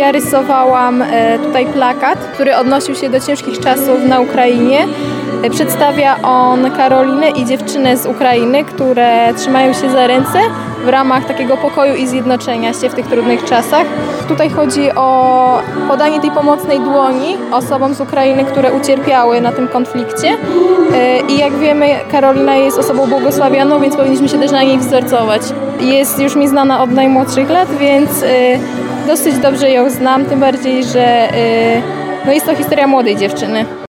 ja rysowałam tutaj plakat, który odnosił się do ciężkich czasów na Ukrainie. Przedstawia on Karolinę i dziewczynę z Ukrainy, które trzymają się za ręce w ramach takiego pokoju i zjednoczenia się w tych trudnych czasach. Tutaj chodzi o podanie tej pomocnej dłoni osobom z Ukrainy, które ucierpiały na tym konflikcie. I jak wiemy, Karolina jest osobą błogosławioną, więc powinniśmy się też na niej wzorcować. Jest już mi znana od najmłodszych lat, więc dosyć dobrze ją znam, tym bardziej, że jest to historia młodej dziewczyny.